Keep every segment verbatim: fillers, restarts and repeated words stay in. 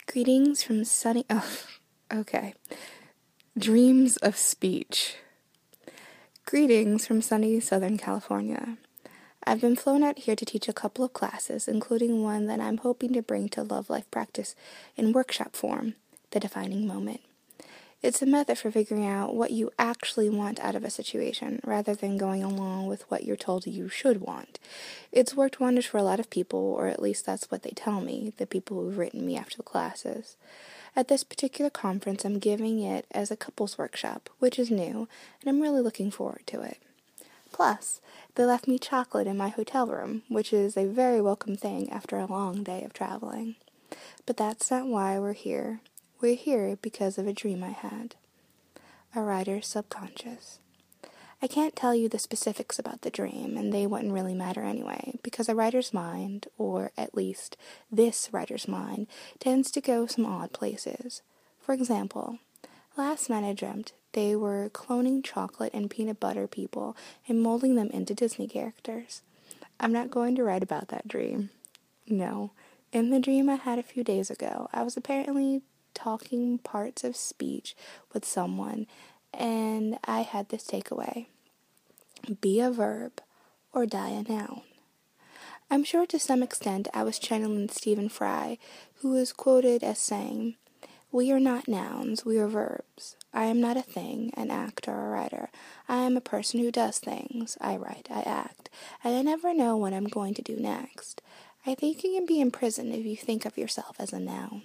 Greetings from sunny... Oh, okay. Dreams of speech. Greetings from sunny Southern California. I've been flown out here to teach a couple of classes, including one that I'm hoping to bring to Love Life practice in workshop form, the defining moment. It's a method for figuring out what you actually want out of a situation, rather than going along with what you're told you should want. It's worked wonders for a lot of people, or at least that's what they tell me, the people who've written me after the classes. At this particular conference, I'm giving it as a couples workshop, which is new, and I'm really looking forward to it. Plus, they left me chocolate in my hotel room, which is a very welcome thing after a long day of traveling. But that's not why we're here. We're here because of a dream I had. A writer's subconscious. I can't tell you the specifics about the dream, and they wouldn't really matter anyway, because a writer's mind, or at least this writer's mind, tends to go some odd places. For example, last night I dreamt they were cloning chocolate and peanut butter people and molding them into Disney characters. I'm not going to write about that dream. No. In the dream I had a few days ago, I was apparently talking parts of speech with someone, and I had this takeaway. Be a verb or die a noun. I'm sure to some extent I was channeling Stephen Fry, who is quoted as saying, "We are not nouns, we are verbs. I am not a thing, an actor or writer. I am a person who does things. I write, I act, and I never know what I'm going to do next. I think you can be imprisoned if you think of yourself as a noun."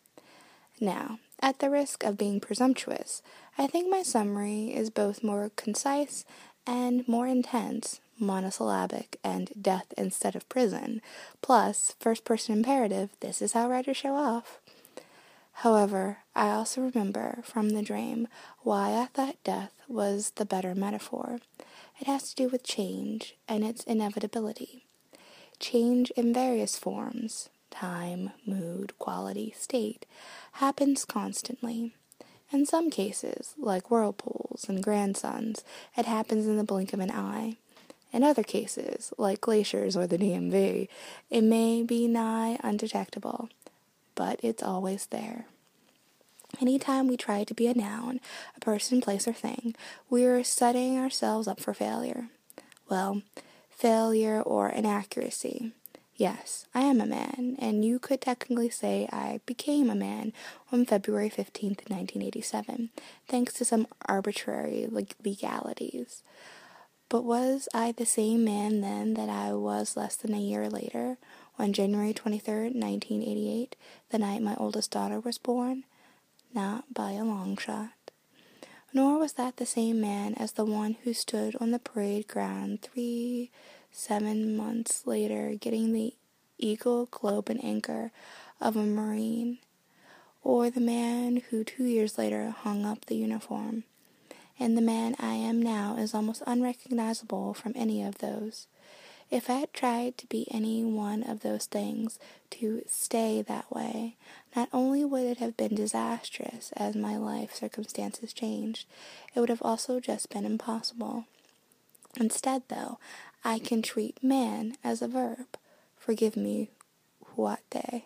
Now, at the risk of being presumptuous, I think my summary is both more concise and more intense, monosyllabic, and death instead of prison, plus first-person imperative, this is how writers show off. However, I also remember from the dream why I thought death was the better metaphor. It has to do with change and its inevitability. Change in various forms, time, mood, quality, state, happens constantly. In some cases, like whirlpools and grandsons, it happens in the blink of an eye. In other cases, like glaciers or the D M V, it may be nigh undetectable, but it's always there. Anytime we try to be a noun, a person, place, or thing, we are setting ourselves up for failure. Well, failure or inaccuracy. Yes, I am a man, and you could technically say I became a man on February fifteenth, nineteen eighty-seven, thanks to some arbitrary legalities. But was I the same man then that I was less than a year later, on January twenty-third, nineteen eighty-eight, the night my oldest daughter was born? Not by a long shot. Nor was that the same man as the one who stood on the parade ground three, seven months later getting the Eagle, Globe, and Anchor of a Marine, or the man who two years later hung up the uniform. And the man I am now is almost unrecognizable from any of those. If I had tried to be any one of those things, to stay that way, not only would it have been disastrous as my life circumstances changed, it would have also just been impossible. Instead, though, I can treat man as a verb, forgive me, huate,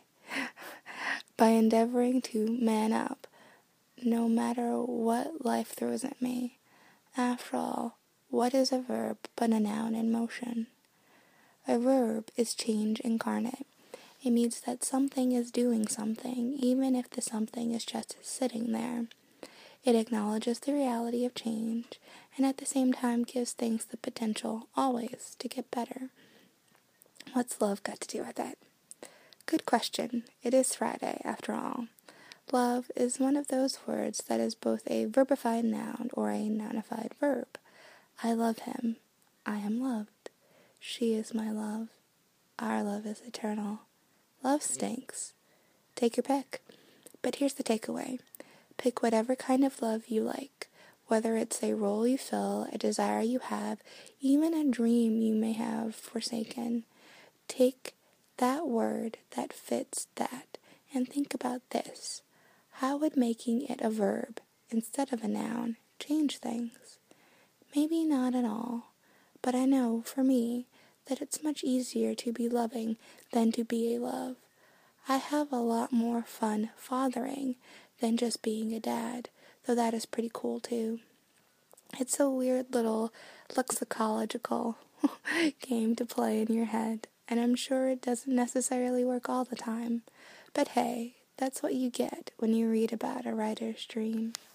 by endeavoring to man up, no matter what life throws at me. After all, what is a verb but a noun in motion? A verb is change incarnate. It means that something is doing something, even if the something is just sitting there. It acknowledges the reality of change, and at the same time gives things the potential, always, to get better. What's love got to do with that? Good question. It is Friday, after all. Love is one of those words that is both a verbified noun or a nounified verb. I love him. I am loved. She is my love. Our love is eternal. Love stinks. Take your pick. But here's the takeaway. Pick whatever kind of love you like, whether it's a role you fill, a desire you have, even a dream you may have forsaken. Take that word that fits that, and think about this. How would making it a verb, instead of a noun, change things? Maybe not at all, but I know, for me, that it's much easier to be loving than to be a love. I have a lot more fun fathering than just being a dad, though that is pretty cool too. It's a weird little lexicological game to play in your head, and I'm sure it doesn't necessarily work all the time. But hey, that's what you get when you read about a writer's dream.